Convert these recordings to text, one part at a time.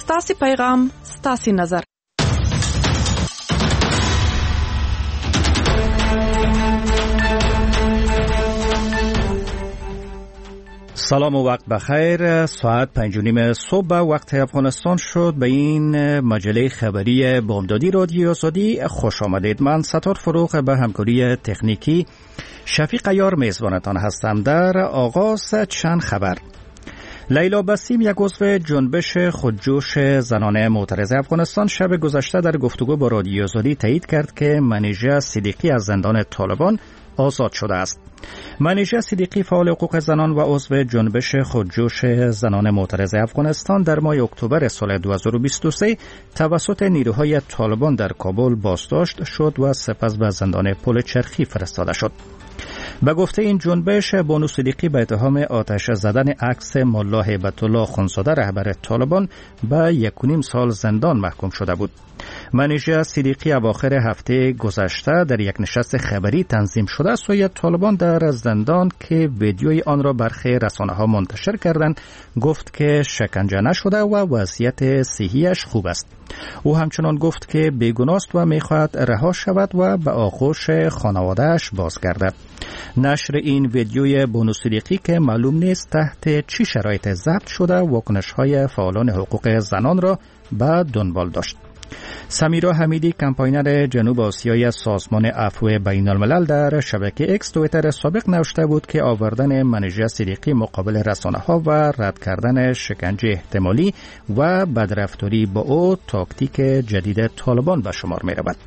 ستاسي پیغام ستاسي نظر. سلام و وقت بخیر. ساعت 5:30 صبح وقت افغانستان شد. به این مجله خبری بامدادی رادیو آزادی خوش آمدید. من ستار فروغ به همکاری تکنیکی شفیق عیار میزبانتان هستم. در آغاز چند خبر. لیلا بسیم، یک عضو جنبش خودجوش زنان معترض افغانستان، شب گذشته در گفتگو با رادیو آزادی تایید کرد که منیژه صدیقی از زندان طالبان آزاد شده است. منیژه صدیقی، فعال حقوق زنان و عضو جنبش خودجوش زنان معترض افغانستان، در ماه اکتبر سال 2023 توسط نیروهای طالبان در کابل بازداشت شد و سپس به زندان پل چرخی فرستاده شد. به گفته این جنبش، بانو صدیقی به اتهام آتش زدن عکس ملا هیبت الله خونزاده رهبر طالبان به 1.5 سال زندان محکوم شده بود. منیژه صدیقی اواخر هفته گذشته در یک نشست خبری تنظیم شده سوی طالبان در زندان که ویدیوی آن را برخی رسانه‌ها منتشر کردند گفت که شکنجه نشده و وضعیت صحیش خوب است. او همچنان گفت که بیگناه است و می‌خواهد رها شود و به آغوش خانواده‌اش بازگردد. نشر این ویدیوی بانو صدیقی که معلوم نیست تحت چه شرایط ضبط شده، واکنش‌های فعالان حقوق زنان را به دنبال داشت. سمیرا حمیدی، کمپاینر جنوب آسیایی سازمان عفو بین الملل، در شبکه اکس توییتر سابق نوشته بود که آوردن منیژه صدیقی مقابل رسانه‌ها و رد کردن شکنجه احتمالی و بدرفتاری با او تاکتیک جدید طالبان به شمار می‌رود.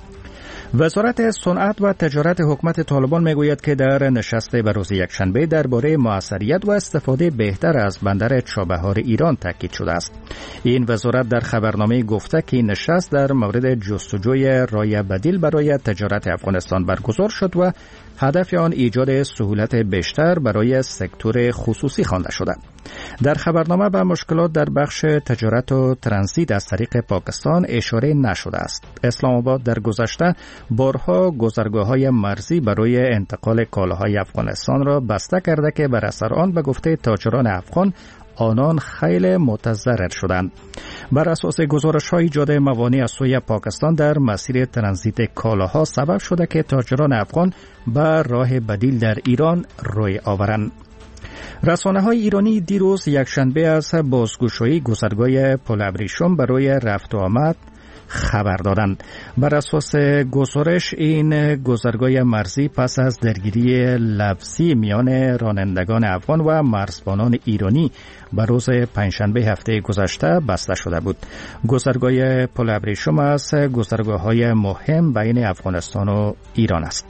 وزارت صنعت و تجارت حکومت طالبان میگوید که در نشست به روز یکشنبه درباره موثریت و استفاده بهتر از بندر چابهار ایران تاکید شده است. این وزارت در خبرنامه گفته که این نشست در مورد جستجوی راه بدیل برای تجارت افغانستان برگزار شد و هدف آن ایجاد سهولت بیشتر برای سکتور خصوصی خوانده شده. در خبرنامه به مشکلات در بخش تجارت و ترانزیت از طریق پاکستان اشاره نشده است. اسلام آباد در گذشته بارها گذرگاه‌های مرزی برای انتقال کالاهای افغانستان را بسته کرده که بر اثر آن به گفته تاجران افغان آنان خیلی متضرر شدند. بر اساس گزارش‌های ایجاد موانع از سوی پاکستان در مسیر ترانزیت کالاها سبب شده که تاجران افغان به راه بدیل در ایران روی آورند. رسانه‌های ایرانی دیروز یکشنبه از بازگشایی گذرگاه پل ابریشم برای رفت و آمد خبر دادند. بر اساس گزارش این گذرگاه مرزی پس از درگیری لفظی میان رانندگان افغان و مرزبانان ایرانی به روز پنجشنبه هفته گذشته بسته شده بود. گذرگاه پل ابریشم از گذرگاه‌های مهم بین افغانستان و ایران است.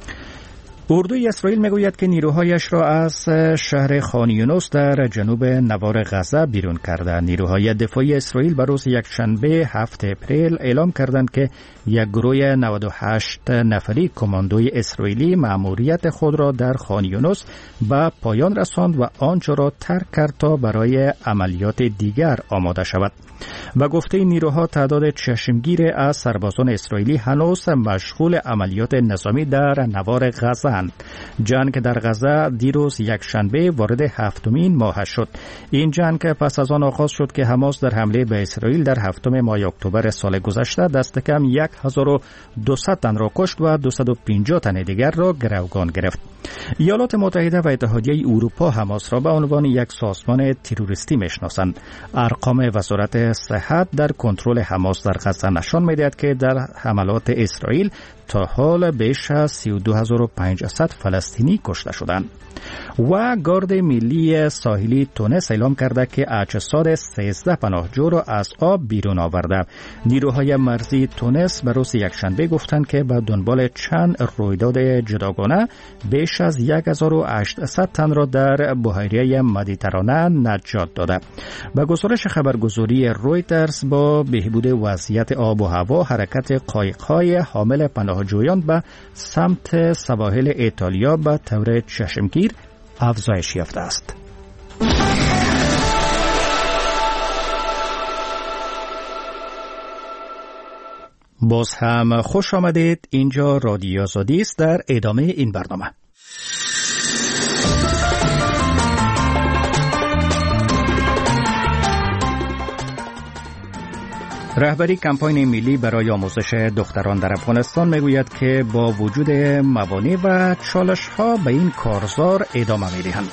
اردوی اسرائیل میگوید که نیروهایش را از شهر خان یونس در جنوب نوار غزه بیرون کرده. نیروهای دفاعی اسرائیل به روز یکشنبه 7 اپریل اعلام کردند که یک گروه 98 نفری کماندوی اسرائیلی مأموریت خود را در خان یونس به پایان رساند و آنجا را ترک کرد تا برای عملیات دیگر آماده شود. و گفته نیروها تعداد چشمگیر از سربازان اسرائیلی هنوز مشغول عملیات نظامی در نوار غزه اند. جنگ در غزه دیروز یکشنبه وارد 7مین ماه شد. این جنگ پس از آن آغاز شد که حماس در حمله به اسرائیل در 7 ماه اکتبر سال گذشته دست کم 1200 تن را کشت و 250 تن دیگر را گروگان گرفت. ایالات متحده و اتحادیه اروپا حماس را به عنوان یک سازمان تروریستی میشناسند. ارقام وزارت صحت در کنترل حماس در غزه نشان می‌دهد که در حملات اسرائیل تا حال بیش از 32500 فلسطینی کشته شدند. و گارد ملی ساحلی تونس اعلام کرده که اجساد 13 پناهجو را از آب بیرون آورده. نیروهای مرزی تونس به روز یکشنبه گفتند که به دنبال چند رویداد جداگانه بیش از 1800 تن را در بحیره مدیترانه نجات داده. به گزارش خبرگزاری رویترز، با بهبود وضعیت آب و هوا، حرکت قایق‌های حامل پناهجویان به سمت سواحل ایتالیا به طور چشمگیر افزایش یافته است. باز هم خوش آمدید. اینجا رادیو آزادی است. در ادامه این برنامه رهبری کمپاین ملی برای آموزش دختران در افغانستان میگوید که با وجود موانع و چالش‌ها به این کارزار ادامه می‌دهند.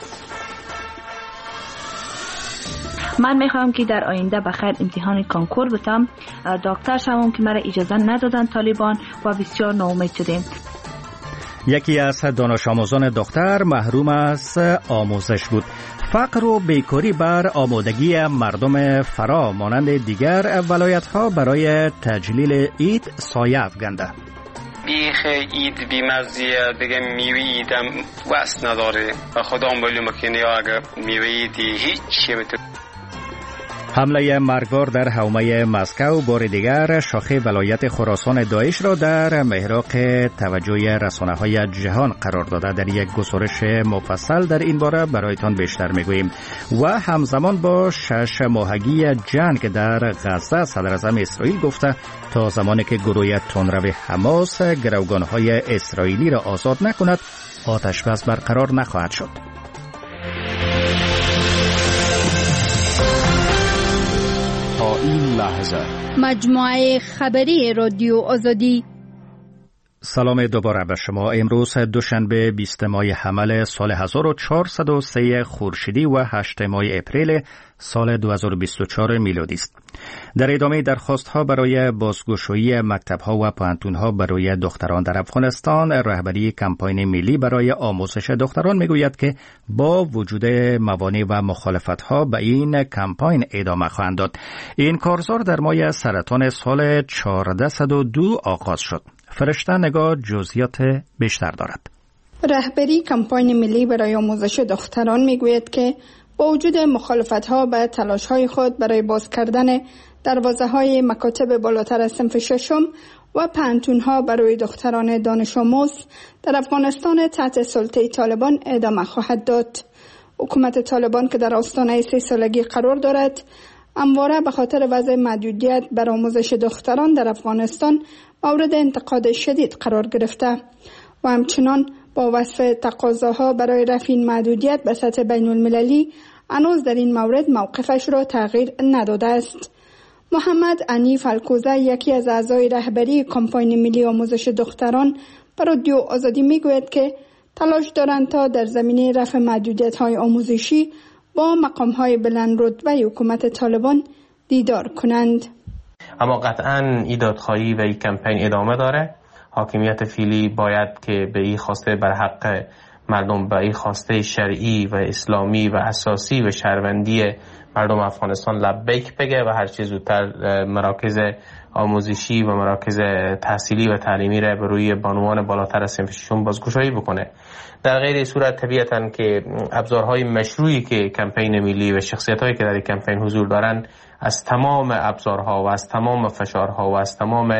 من میخوام که در آینده بخیر امتحان کنکور بتم، دکتر شوم که مرا اجازه ندادن طالبان و بسیار ناامید شدیم. یکی از دانش آموزان دختر محروم از آموزش بود. فقر و بیکاری بر آمادگی مردم فرا مانند دیگر ولایت‌ها برای تجلیل عید سایه افکنده. بیخ عید بیمزیه دیگه میوه عیدم وست نداره و خدا معلومه که اگر میوه عیدی هیچ چی حمله مرگبار در حومه مسکو بار دیگر شاخه ولایت خراسان داعش را در محراق توجه رسانه‌های جهان قرار داده. در یک گزارش مفصل در این باره برایتان بیشتر میگوییم. و همزمان با 6 ماهگی جنگ در غزه صدر اعظم اسرائیل گفته تا زمانی که گروه تندرو حماس گروگان‌های اسرائیلی را آزاد نکند آتش بس برقرار نخواهد شد. این لحظه مجموعه خبری رادیو آزادی. سلام دوباره به شما. امروز دوشنبه 20 ماه حمل سال 1403 خورشیدی و 8 ماه اپریل سال 2024 میلادی است. در ادامه درخواست‌ها برای بازگشایی مکتب‌ها و پوهنتون‌ها برای دختران در افغانستان، رهبری کمپاین ملی برای آموزش دختران میگوید که با وجود موانع و مخالفت‌ها به این کمپاین ادامه خواهند داد. این کارزار در ماه سرطان سال 1402 آغاز شد. فرشته نگاه جزئیات بیشتر دارد. رهبری کمپاین ملی برای آموزش دختران میگوید که با وجود مخالفت‌ها به تلاش‌های خود برای باز کردن دروازه‌های مکاتب بالاتر از صنف ششم و پوهنتون‌ها برای دختران دانش آموز در افغانستان تحت سلطه طالبان ادامه خواهد داد. حکومت طالبان که در آستانه 3 سالگی قرار دارد، همواره به خاطر وضع محدودیت بر آموزش دختران در افغانستان مورد انتقاد شدید قرار گرفته و همچنان با وصف تقاضاها برای رفع این محدودیت به سطح بین المللی هنوز در این مورد موقفش را تغییر نداده است. محمد عنیف الکوزه، یکی از اعضای رهبری کمپاین ملی آموزش دختران، به رادیو آزادی میگوید که تلاش دارند تا در زمینه رفع محدودیت‌های آموزشی با مقام‌های بلند رتبه حکومت طالبان دیدار کنند. اما قطعاً این دادخواهی و این کمپین ادامه داره. حاکمیت فعلی باید که به این خواسته بر حق مردم، به این خواسته شرعی و اسلامی و اساسی و شهروندی مردم افغانستان لبیک بگه و هر چه زودتر مراکز آموزشی و مراکز تحصیلی و تعلیمی را به روی بانوان بالاتر از صنف ششم بازگشایی بکنه. در غیر صورت طبیعتاً که ابزارهای مشروعی که کمپین ملی و شخصیت‌هایی که در این کمپین حضور دارن از تمام ابزارها و از تمام فشارها و از تمام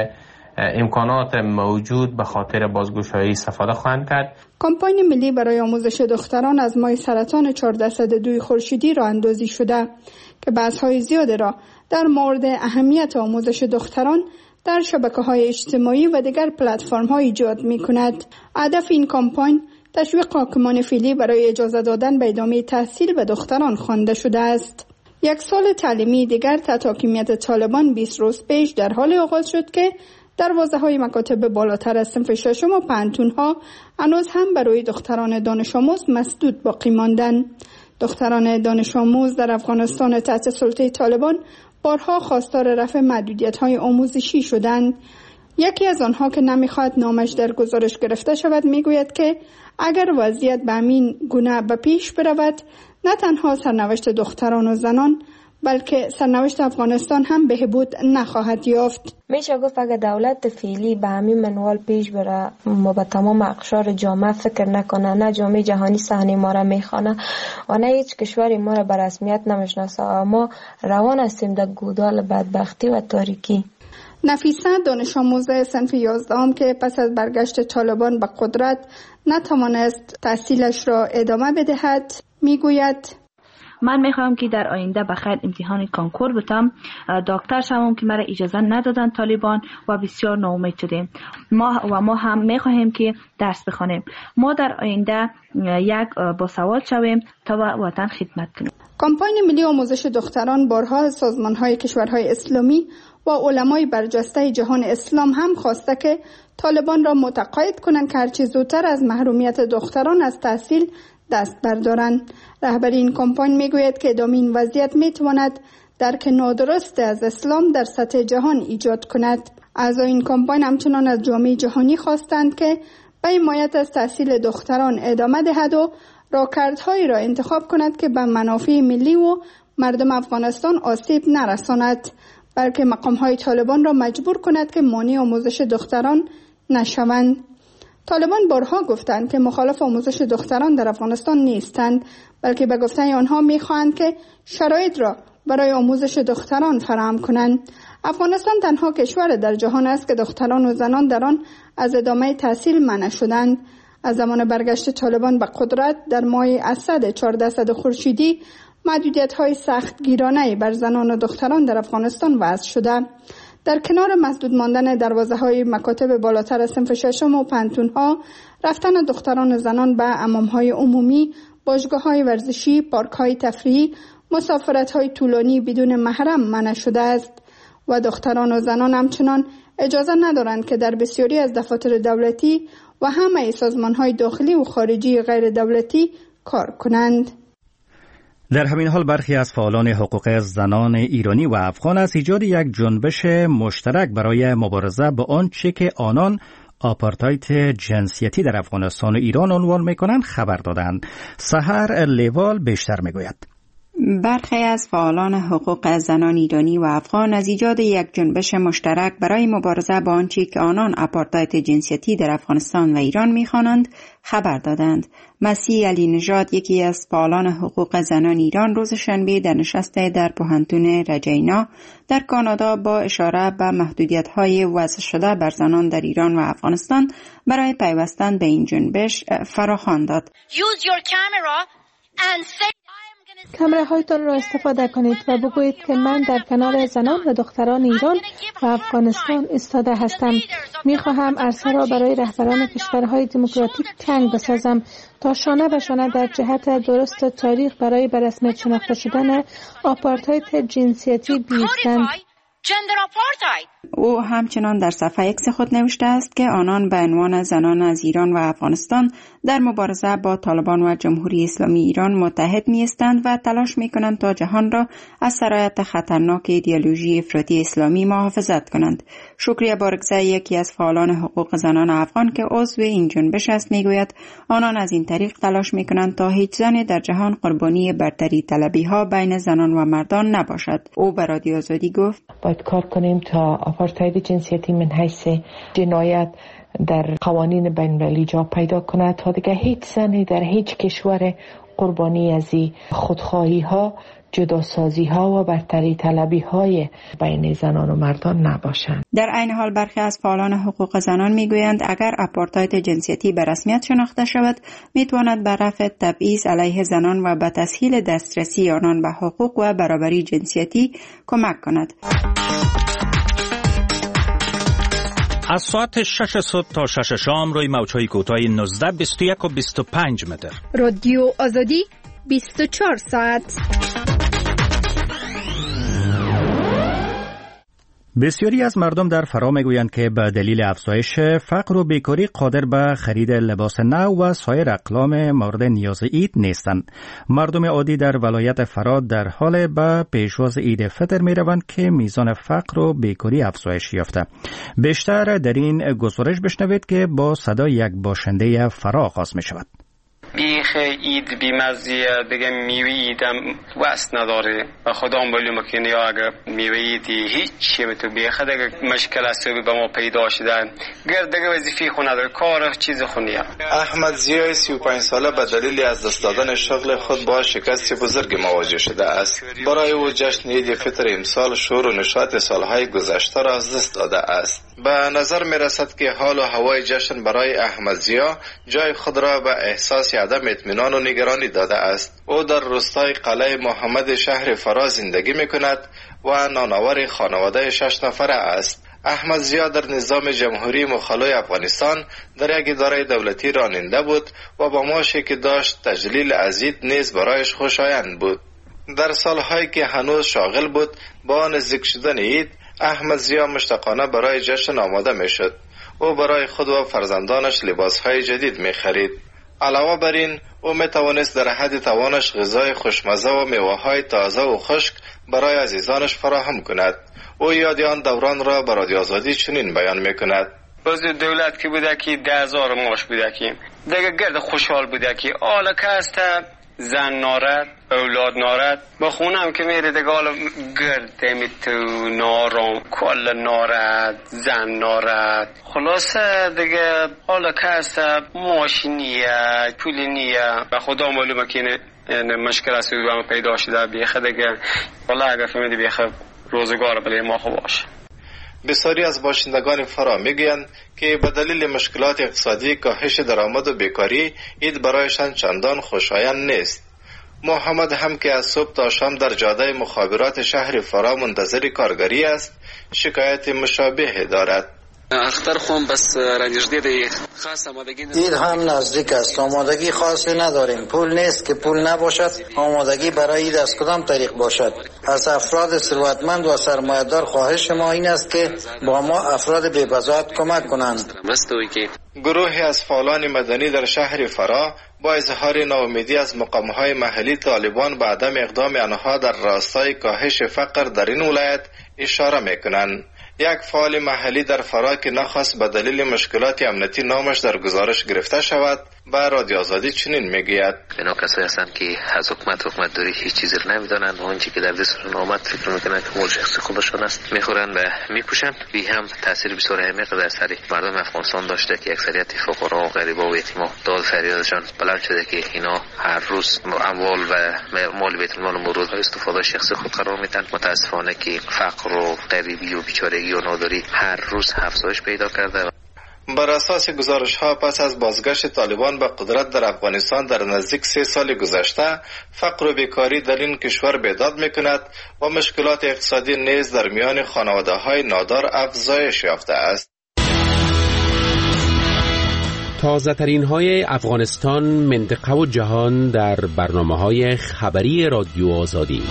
امکانات موجود به خاطر بازگشایی استفاده خواهند کرد. کمپاین ملی برای آموزش دختران از ماه سرطان 1402 خورشیدی راه اندازی شده که بحث‌های زیاد را در مورد اهمیت آموزش دختران در شبکه‌های اجتماعی و دیگر پلتفرم‌ها ایجاد می‌کند. هدف این کمپاین تشویق حاکمان فعلی برای اجازه دادن به ادامه تحصیل به دختران خوانده شده است. یک سال تعلیمی دیگر تحت حاکمیت طالبان 20 روز پیش در حال آغاز شد که دروازه‌های مکاتب بالاتر از صنف ششم و پوهنتون‌ها هنوز هم برای دختران دانش آموز مسدود باقی ماندند. دختران دانش آموز در افغانستان تحت سلطه طالبان بارها خواستار رفع محدودیت‌های آموزشی شدند. یکی از آنها که نمی‌خواهد نامش در گزارش گرفته شود میگوید که اگر وضعیت به همین گونه به پیش برود، نه تنها سرنوشت دختران و زنان بلکه سرنوشت افغانستان هم بهبود نخواهد یافت. میشه گفت اگر دولت فعلی به همین منوال پیش بره، ما به تمام اقشار جامعه فکر نکنه، نه جامعه جهانی صحنه ما را میخوانه و نه هیچ کشوری ما را به رسمیت نمیشناسه، ما روان هستیم در گودال بدبختی و تاریکی. نفیسه، دانش آموز صنف 11 که پس از برگشت طالبان به قدرت نتوانست تحصیلش را ادامه بدهد، میگوید من میخوام که در آینده بخیر امتحان کنکور بتم، دکتر شوم که مرا اجازه ندادن طالبان و بسیار ناامید شدیم. ما هم میخواهیم که درس بخوانیم. ما در آینده یک باسواد شویم تا وطن خدمت کنیم. کمپاین ملی آموزش دختران بارها سازمان‌های کشورهای اسلامی و علمای برجسته جهان اسلام هم خواسته که طالبان را متقاعد کنند که هرچه زودتر از محرومیت دختران از تحصیل دست بردارند. رهبر این کمپاین میگوید که ادامه این وضعیت میتواند درک نادرست از اسلام در سطح جهان ایجاد کند. اعضای این کمپاین همچنان از جامعه جهانی خواستند که به حمایت از تحصیل دختران ادامه دهد و راهکردهایی را انتخاب کند که به منافع ملی و مردم افغانستان آسیب نرساند، بلکه مقام‌های طالبان را مجبور کند که مانع آموزش دختران نشوند. طالبان بارها گفتند که مخالف آموزش دختران در افغانستان نیستند، بلکه به گفته آنها می‌خواهند که شرایط را برای آموزش دختران فراهم کنند. افغانستان تنها کشور در جهان است که دختران و زنان در آن از ادامه تحصیل منع شدند. از زمان برگشت طالبان به قدرت در ماه اسد 1400 خورشیدی محدودیت‌های سختگیرانه بر زنان و دختران در افغانستان وضع شده. در کنار مسدود ماندن دروازه‌های مکاتب بالاتر صنف ششم و پانتون‌ها، رفتن دختران و زنان به حمام‌های عمومی، باشگاه‌های ورزشی، پارک‌های تفریحی، مسافرت‌های طولانی بدون محرم منع شده است و دختران و زنان همچنان اجازه ندارند که در بسیاری از دفاتر دولتی و همه سازمان‌های داخلی و خارجی غیر دولتی کار کنند. در همین حال برخی از فعالان حقوق زنان ایرانی و افغان از ایجاد یک جنبش مشترک برای مبارزه با آنچه که آنان آپارتاید جنسیتی در افغانستان و ایران عنوان می‌کنند خبر دادند. سحر لیوال بیشتر می‌گوید. برخی از فعالان حقوق زنان ایرانی و افغان از ایجاد یک جنبش مشترک برای مبارزه با آنچه که آنان آپارتاید جنسیتی در افغانستان و ایران می‌خوانند خبر دادند. مسیح علی نژاد، یکی از فعالان حقوق زنان ایران، روز شنبه در نشست در پوهنتون رجینا در کانادا با اشاره به محدودیت‌های وضع شده بر زنان در ایران و افغانستان برای پیوستن به این جنبش فراخوان داد. کامره هایتان را استفاده کنید و بگویید که من در کنار زنان و دختران ایران و افغانستان ایستاده هستم. میخواهم عرصه را برای رهبران کشورهای دموکراتیک تنگ بسازم تا شانه به شانه در جهت درست تاریخ برای به رسمیت شناخته شدن آپارتاید جنسیتی بیستند. او همچنان در صفحه اکس خود نوشته است که آنان به عنوان زنان از ایران و افغانستان در مبارزه با طالبان و جمهوری اسلامی ایران متحد می‌ایستند و تلاش می‌کنند تا جهان را از سرایت خطرناک ایدئولوژی افراطی اسلامی محافظت کنند. شکریه بارگزای، یکی از فعالان حقوق زنان افغان که عضو این جنبش است، می‌گوید آنان از این طریق تلاش می‌کنند تا هیچ زنی در جهان قربانی برتری طلبی‌ها بین زنان و مردان نباشد. او به رادیو آزادی گفت: باید کار کنیم تا آپارتاید جنسیتی من حیث جنایت در قوانین بین‌المللی جا پیدا کند تا دیگه هیچ زنی در هیچ کشور قربانی از خودخواهی ها، جداسازی ها و برتری طلبی های بین زنان و مردان نباشند. در عین حال برخی از فعالان حقوق زنان میگویند اگر آپارتاید جنسیتی به رسمیت شناخته شود، میتواند به رفع تبعیض علیه زنان و به تسهیل دسترسی آنان به حقوق و برابری جنسیتی کمک کند. از ساعت 6 صبح تا 6 شام روی موج‌های کوتاه 19، 21 و 25 متر. رادیو آزادی 24 ساعت. بسیاری از مردم در فرا میگویند که به دلیل افزایش فقر و بیکاری قادر به خرید لباس نو و سایر اقلام مورد نیاز عید نیستند. مردم عادی در ولایت فرا در حال به پیشواز عید فطر میروند که میزان فقر و بیکاری افزایش یافته. بیشتر در این گزارش بشنوید که با صدای یک باشنده فرا آغاز می شود. بیخ اید بیمزیه دیگه میوه ایدم وست نداره و خدا معلومه که نیا اگه میوه ایدی هیچی به تو بیخه دیگه مشکل است به ما پیدا شده دیگه وظیفه خو نداره، کار چیز خو نیه. احمد ضیای 35 ساله به دلیل از دست دادن شغل خود با شکست بزرگ مواجه شده است. برای او جشن عید فطر امسال شور و نشاط سالهای گذشته را از دست داده است. به نظر می رسد که حال و هوای جشن برای احمد ضیا جای خود را به احساس عدم اطمینان و نگرانی داده است. او در روستای قلعه محمد شهر فرا زندگی می کند و نانآور خانواده 6 نفره است. احمد ضیا در نظام جمهوری مخالف افغانستان در یک اداره دولتی راننده بود و با معاشی که داشت تجلیل از عید نیز برایش خوشایند بود. در سالهایی که هنوز شاغل بود با نزدیک شدن عید، احمد ضیا مشتاقانه برای جشن آماده می شد. او برای خود و فرزندانش لباسهای جدید می خرید. علاوه بر این او می توانست در حد توانش غذای خوشمزه و میوه‌های تازه و خشک برای عزیزانش فراهم کند. او یاد آن دوران را به رادیو آزادی چنین بیان می کند: باز دولت که بوده که 10,000 معاش بوده که دیگه گرد خوشحال بوده که آلا که هست زن نارد اولاد نارد با خونم که میره دیگه آلا گرد میتو نارم کل نارد زن نارد خلاصه دیگه آلا که هست معاشی نیه پولی نیه و خدا معلومه که مشکل است و پیدا شده بیخه دیگه والا اگه فهمیدی بیخه روزگار بله ما خوب باشه. بسیاری از باشندگان فرا میگویند که به دلیل مشکلات اقتصادی کاهش درآمد و بیکاری عید برایشان چندان خوشایند نیست. محمد هم که از صبح تا شام در جاده مخابرات شهر فرا منتظر کارگری است شکایت مشابه دارد. اختر خون بس رنجش دی خاص آمادگی عید هم نزدیک است. آمادگی خاصی نداریم. پول نیست که پول نباشد. آمادگی برای عید از کدام طریق باشد؟ از افراد ثروتمند و سرمایه‌دار خواهش ما این است که با ما افراد بی‌بضاعت کمک کنند. گروهی از فعالان مدنی در شهر فرا با اظهار ناامیدی از مقام‌های محلی طالبان به عدم اقدام آنها در راستای کاهش فقر در این ولایت اشاره می‌کنند. یک فعال محلی در فرا که نخواست به دلیل مشکلات امنیتی نامش در گزارش گرفته شود به رادیو آزادی چنین میگوید: اینا کسایی هستند که از حکومت داری هیچ چیزی رو نمیدانند و آنچه که در دستشون آمد فکر میکنند که مال شخصی خودشون است، میخورند و میپوشند. بی هم تاثیر بسیار عمیق در سر مردم افغانستان داشته که اکثریت فقرا و غریبا و یتیما داد فریادشان بلند شده که اینا هر روز اموال و مال بیت المال مورد استفاده شخصی خود قرار میدن. متاسفانه که فقر و غریبی و بیچارگی و ناداری هر روز افزایش پیدا کرده. بر اساس گزارش ها پس از بازگشت طالبان به قدرت در افغانستان در نزدیک 3 سال گذشته فقر و بیکاری در این کشور بیداد میکند و مشکلات اقتصادی نیز در میان خانواده های نادار افزایش یافته است. تازه ترین های افغانستان، منطقه و جهان در برنامه های خبری رادیو آزادی.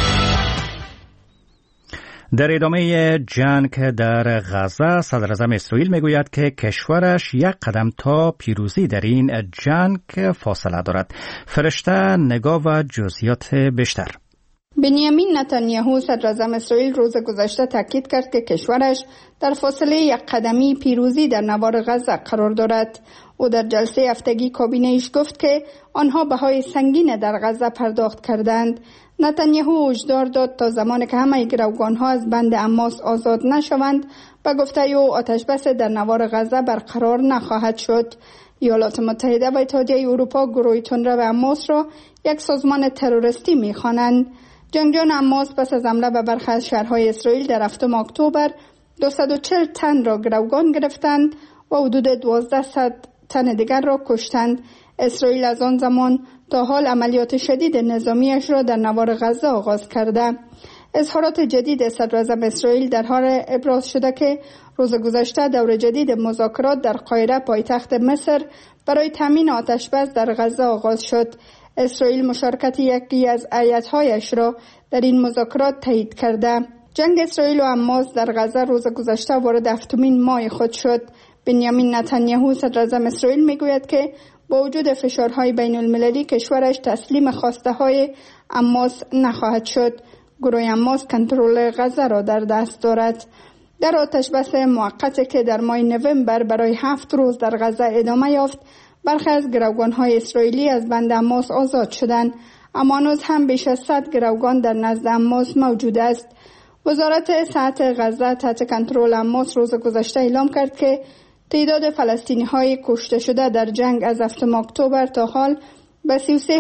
در ادامه جنگ در غزه صدراعظم اسرائیل میگوید که کشورش یک قدم تا پیروزی در این جنگ فاصله دارد. فرشته نگاه و جزئیات بیشتر. بنیامین نتانیاهو صدراعظم اسرائیل روز گذشته تاکید کرد که کشورش در فاصله یک قدمی پیروزی در نوار غزه قرار دارد. او در جلسه هفتگی کابینه‌اش گفت که آنها بهای سنگین در غزه پرداخت کردند. نتانیاهو هشدار داد تا زمانی که همه گروگان‌ها از بند حماس آزاد نشوند به گفته او آتشبس در نوار غزه برقرار نخواهد شد. ایالات متحده و اتحادیه اروپا گروه تندرو حماس را یک سازمان تروریستی می‌خوانند. جنگجویان حماس پس از حمله به برخی از شهرهای اسرائیل در 7 اکتبر 240 تن را گروگان گرفتند و حدود 1200 تن دیگر را کشتند. اسرائیل از آن زمان تا حال عملیات شدید نظامیش را در نوار غزه آغاز کرده. اظهارات جدید صدراعظم اسرائیل در حال ابراز شده که روز گذشته دور جدید مذاکرات در قاهره پایتخت مصر برای تامین آتشبس در غزه آغاز شد. اسرائیل مشارکت یکی از هیئت‌هایش را در این مذاکرات تایید کرده. جنگ اسرائیل و حماس در غزه روز گذشته وارد 7مین ماه خود شد. بنیامین نتانیاهو صدراعظم اسرائیل میگوید که با وجود فشارهای بین المللی کشورش تسلیم خواسته های حماس نخواهد شد. گروه حماس کنترل غزه را در دست دارد. در آتشبس موقتی که در ماه نوامبر برای 7 روز در غزه ادامه یافت، برخی از گروگان‌های اسرائیلی از بند حماس آزاد شدند، اما هنوز هم بیش از 100 گروگان در نزد حماس موجود است. وزارت صحت غزه تحت کنترل حماس روز گذشته اعلام کرد که تعداد فلسطینی‌های کشته شده در جنگ از 7 اکتبر تا حال به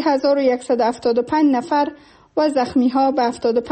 33175 نفر و زخمی‌ها به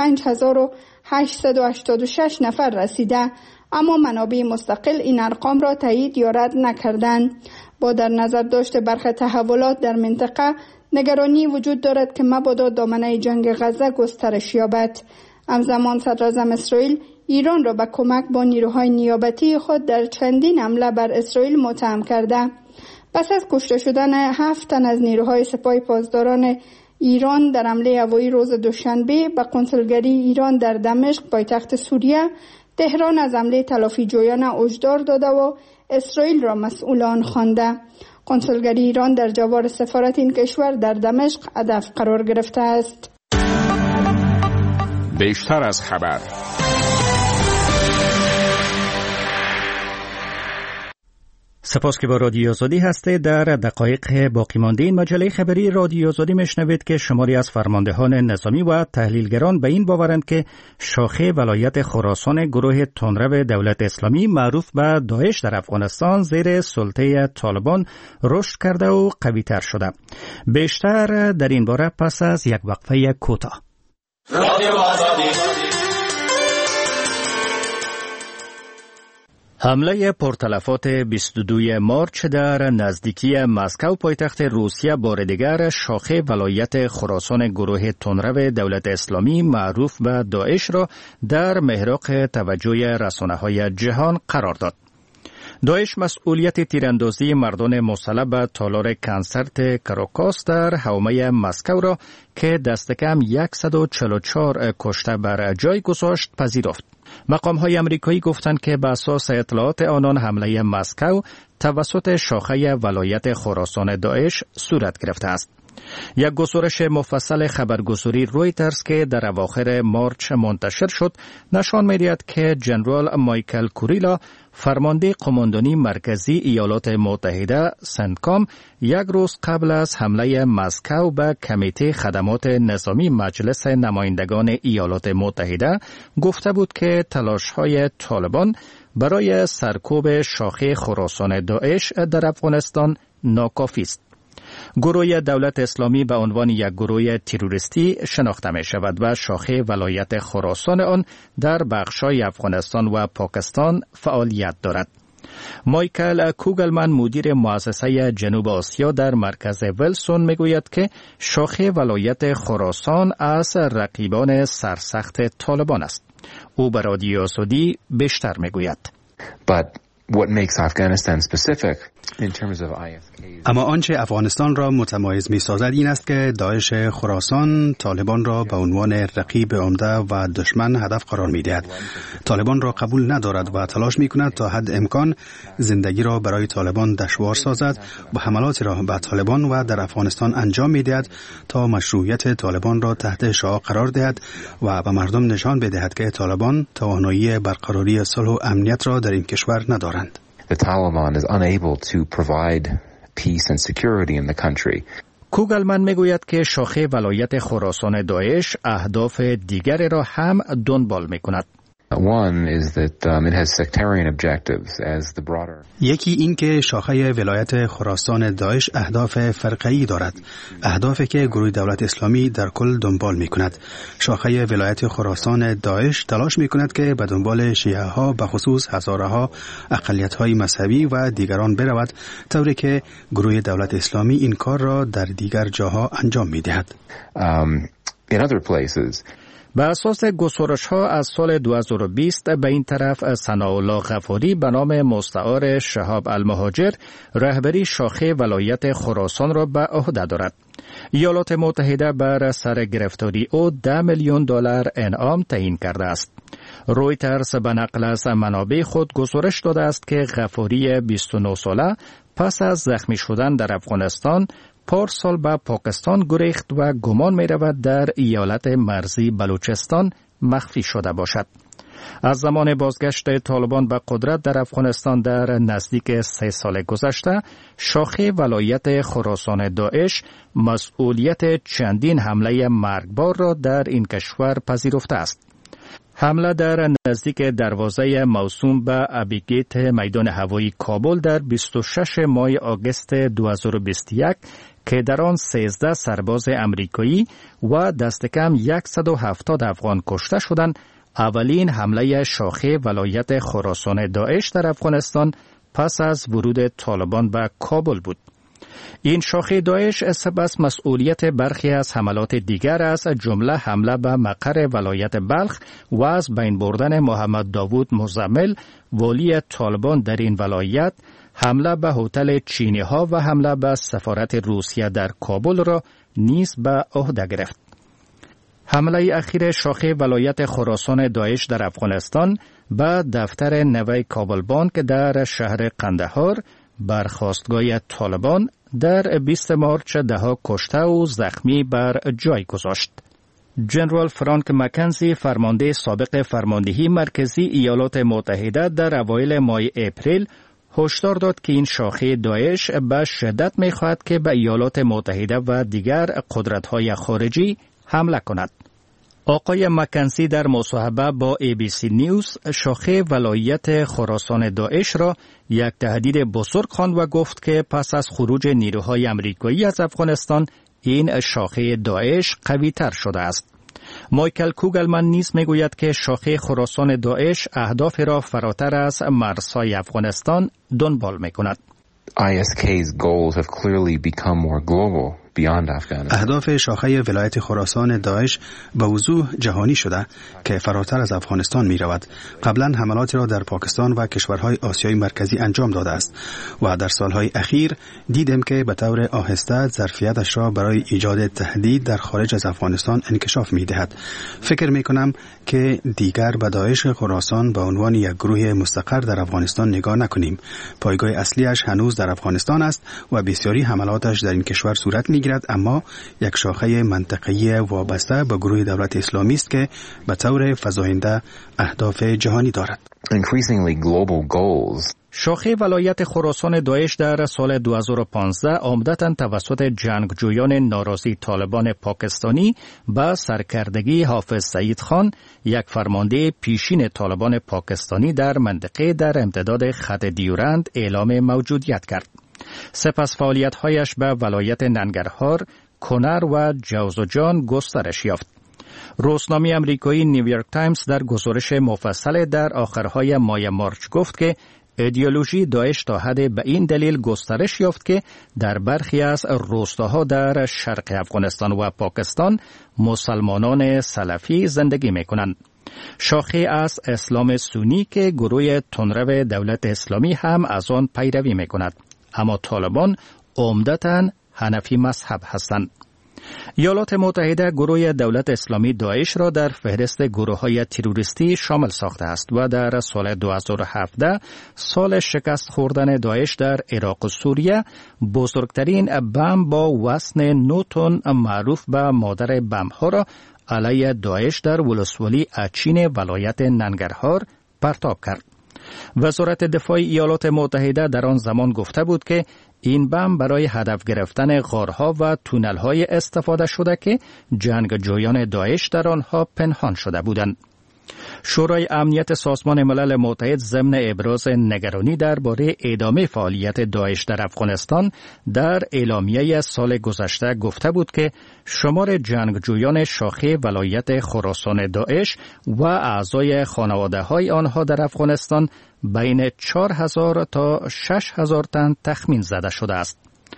75886 نفر رسیده، اما منابع مستقل این ارقام را تایید یا رد نکردند. با در نظر داشت برخی تحولات در منطقه، نگرانی وجود دارد که مبادا دامنه جنگ غزه گسترش یابد. همزمان صدراعظم اسرائیل ایران را به کمک با نیروهای نیابتی خود در چندین حمله بر اسرائیل متهم کرده. پس از کشته شدن 7 تن از نیروهای سپاه پاسداران ایران در حمله هوایی روز دوشنبه به قنصلگری ایران در دمشق پایتخت سوریه، تهران از حمله تلافی جویانه هشدار داده و اسرائیل را مسئول آن خوانده. قنصلگری ایران در جوار سفارت این کشور در دمشق هدف قرار گرفته است. بیشتر از خبر. سپاس که با رادیو آزادی هسته. در دقایق باقی مانده این مجله خبری رادیو آزادی میشنوید که شماری از فرماندهان نظامی و تحلیلگران به این باورند که شاخه ولایت خراسان گروه تندرو دولت اسلامی معروف به داعش در افغانستان زیر سلطه طالبان رشد کرده و قوی تر شده. بیشتر در این باره پس از یک وقفه کوتاه. رادیو آزادی. حمله پرتلفات 22 مارچ در نزدیکی مسکو پایتخت روسیه بار دیگر شاخه ولایت خراسان گروه تندرو دولت اسلامی معروف به داعش را در محراق توجه رسانه‌های جهان قرار داد. داعش مسئولیت تیراندازی مردان مسلح به تالار کنسرت کراکاس در حومه مسکو را که دست کم 144 کشته بر جای گذاشت پذیرفت. مقام‌های آمریکایی گفتند که به اساس اطلاعات آنان حمله مسکو توسط شاخه ولایت خراسان داعش صورت گرفته است. یک گزارش مفصل خبرگزاری رویترز که در اواخر مارچ منتشر شد نشان می‌دهد که جنرال مایکل کوریلا فرمانده قماندانی مرکزی ایالات متحده سنتکام یک روز قبل از حمله مسکو به کمیته خدمات نظامی مجلس نمایندگان ایالات متحده گفته بود که تلاش‌های طالبان برای سرکوب شاخه خراسان داعش در افغانستان ناکافی است. گروه دولت اسلامی به عنوان یک گروه تروریستی شناخته می شود و شاخه ولایت خراسان آن در بخش‌های افغانستان و پاکستان فعالیت دارد. مایکل کوگلمن مدیر مؤسسه جنوب آسیا در مرکز ویلسون می گوید که شاخه ولایت خراسان از رقیبان سرسخت طالبان است. او به رادیو آزادی بیشتر می گوید. What makes Afghanistan specific in terms of ISK. اما آنچه افغانستان را متمایز می‌سازد این است که داعش خراسان طالبان را به عنوان رقیب عمده و دشمن هدف قرار می‌دهد. طالبان را قبول ندارد و تلاش می‌کند تا حد امکان زندگی را برای طالبان دشوار سازد و حملاتی را به طالبان و در افغانستان انجام می‌دهد تا مشروعیت طالبان را تحت شعاع قرار دهد و به مردم نشان بدهد که طالبان توانایی برقراری صلح و امنیت را در این کشور ندارند. The Taliban is unable to provide peace and security in the country. کوگلمن میگوید که شاخه ولایت خراسان داعش اهداف دیگری را هم دنبال میکند. One is that it has sectarian objectives as the broader. یکی این که شاخه ولایت خراسان داعش اهداف فرقه‌ای دارد، اهدافی که گروه دولت اسلامی در کل دنبال می‌کند. شاخه ولایت خراسان داعش تلاش می‌کند که به دنبال شیعه ها به خصوص هزاره ها، اقلیت‌های مذهبی و دیگران برود، طوری که گروه دولت اسلامی این کار را در دیگر جاها انجام می‌دهد. In other places به اساس گزارش‌ها از سال 2020 به این طرف ثناءالله غفاری به نام مستعار شهاب المهاجر رهبری شاخه ولایت خراسان را به عهده دارد. ایالات متحده بر سر گرفتاری او $10 میلیون انعام تعیین کرده است. رویترز به نقل از منابع خود گزارش داده است که غفاری 29 ساله پس از زخمی شدن در افغانستان پارسال به پاکستان گریخت و گمان می رود در ایالت مرزی بلوچستان مخفی شده باشد. از زمان بازگشت طالبان به قدرت در افغانستان در نزدیک 3 سال گذشته، شاخه ولایت خراسان داعش مسئولیت چندین حمله مرگبار را در این کشور پذیرفته است. حمله در نزدیک دروازه موسوم به ابیگیت میدان هوایی کابل در 26 ماه آگوست 2021 که در آن 13 سرباز امریکایی و دست کم 170 افغان کشته شدند، اولین حمله شاخه ولایت خراسان داعش در افغانستان پس از ورود طالبان به کابل بود. این شاخه داعش سپس مسئولیت برخی از حملات دیگر از جمله حمله به مقر ولایت بلخ و از بین بردن محمد داوود مزمل والی طالبان در این ولایت، حمله به هتل چینی ها و حمله به سفارت روسیه در کابل را نیز به عهده گرفت. حمله اخیر شاخه ولایت خراسان داعش در افغانستان به دفتر نوی کابل بانک در شهر قندهار برخاستگاه طالبان در 20 مارچ دهها کشته و زخمی بر جای گذاشت. جنرال فرانک مکنزی فرمانده سابق فرماندهی مرکزی ایالات متحده در اوایل ماه اپریل هشدار داد که این شاخه داعش به شدت می‌خواهد که به ایالات متحده و دیگر قدرت‌های خارجی حمله کند. آقای مکنزی در مصاحبه با ABC نیوز شاخه ولایت خراسان داعش را یک تهدید بزرگ خواند و گفت که پس از خروج نیروهای آمریکایی از افغانستان این شاخه داعش قوی‌تر شده است. مایکل کوگلمن نیز میگوید که شاخه خراسان داعش اهداف را فراتر از مرزهای افغانستان دنبال میکند. ISK's goals have clearly become more global beyond Afghanistan. اهداف شاخه ولایت خراسان داعش به وضوح جهانی شده که فراتر از افغانستان می رود. قبلا حملاتی را در پاکستان و کشورهای آسیای مرکزی انجام داده است و در سالهای اخیر دیدیم که به طور آهسته ظرفیتش را برای ایجاد تهدید در خارج از افغانستان انکشاف می دهد. فکر می کنم که دیگر به داعش خراسان به عنوان یک گروه مستقر در افغانستان نگاه نکنیم. پایگاه اصلیش هنوز در افغانستان است و بسیاری حملاتش در این کشور صورت می‌گیرد، اما یک شاخه منطقه‌ای وابسته به گروه دولت اسلامی است که به طور فزاینده اهداف جهانی دارد. Increasingly global goals. شاخه ولایت خراسان داعش در سال 2015 عمدتاً توسط جنگجویان ناراضی طالبان پاکستانی با سرکردگی حافظ سعید خان، یک فرمانده پیشین طالبان پاکستانی در منطقه در امتداد خط دیورند اعلام موجودیت کرد. سپس فعالیت‌هایش به ولایت ننگرهار، کنر و جوزجان گسترش یافت. روزنامه آمریکایی نیویورک تایمز در گزارش مفصل در آخرهای ماه مارچ گفت که ایدئولوژی داعش تا حد به این دلیل گسترش یافت که در برخی از روستاها در شرق افغانستان و پاکستان مسلمانان سلفی زندگی می‌کنند. شاخه از اسلام سنی که گروه تندرو دولت اسلامی هم از آن پیروی می‌کند، اما طالبان عمدتاً حنفی مذهب هستند. ایالات متحده گروه دولت اسلامی داعش را در فهرست گروه‌های تروریستی شامل ساخته است و در سال 2017 سال شکست خوردن داعش در عراق و سوریه بزرگترین بمب با وزن 9 تن معروف به مادر بمب‌ها را علیه داعش در ولسوالی اچین ولایت ننگرهار پرتاب کرد. وزارت دفاع ایالات متحده در آن زمان گفته بود که این بمب برای هدف گرفتن غارها و تونل‌های استفاده شده که جنگجویان داعش در آنها پنهان شده بودند. شورای امنیت سازمان ملل متحد ضمن ابراز نگرانی درباره ادامه فعالیت داعش در افغانستان در اعلامیه سال گذشته گفته بود که شمار جنگجویان شاخه ولایت خراسان داعش و اعضای خانواده‌های آنها در افغانستان بین 4000 تا 6000 تن تخمین زده شده است.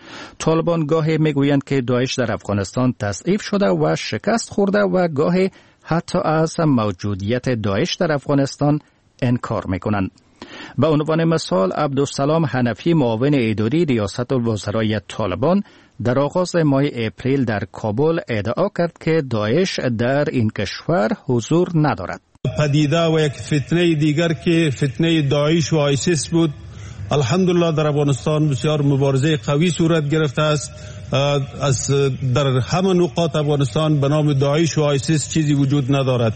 طالبان گاهی میگویند که داعش در افغانستان تضعیف شده و شکست خورده و گاهی حتی از موجودیت داعش در افغانستان انکار میکنند. به عنوان مثال عبدالسلام حنفی معاون اداری ریاست الوزرای طالبان در آغاز ماه اپریل در کابل ادعا کرد که داعش در این کشور حضور ندارد. پدیده و یک فتنه دیگر که فتنه داعش و آیسیس بود، الحمدلله در افغانستان بسیار مبارزه قوی صورت گرفته است. از در همه نقاط افغانستان به نام داعش و آیسیس چیزی وجود ندارد.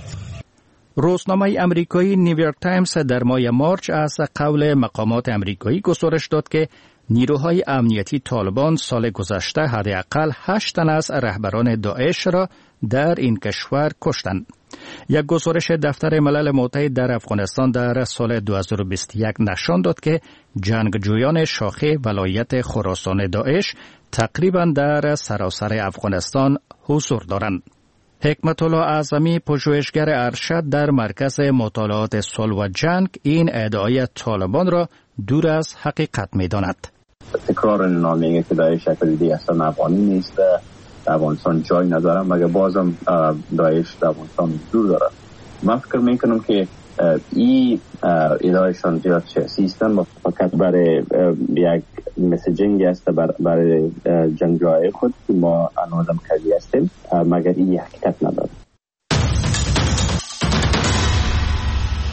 روزنامه آمریکایی نیویورک تایمز در ماه مارچ از قول مقامات آمریکایی گزارش داد که نیروهای امنیتی طالبان سال گذشته حداقل 8 تن از رهبران داعش را در این کشور کشتند. یک گزارش دفتر ملل متحد در افغانستان در سال 2021 نشان داد که جنگجویان شاخه ولایت خراسان داعش تقریبا در سراسر افغانستان حضور دارند. حکمت الله اعظمی پژوهشگر ارشد در مرکز مطالعات صلح و جنگ این ادعای طالبان را دور از حقیقت می‌داند. تکرار نامیگه که داعش شکلی اصلا افغانی نیست، در افغانستان جای نداره، مگر بازم داعش در افغانستان حضور داره. من فکر میکنم که این ادایشان زیاد سیستم فقط برای یک مسیجینگ است برای جنگجوهای خود که ما هنوزم کردی هستیم، مگر این حقیقت نداره.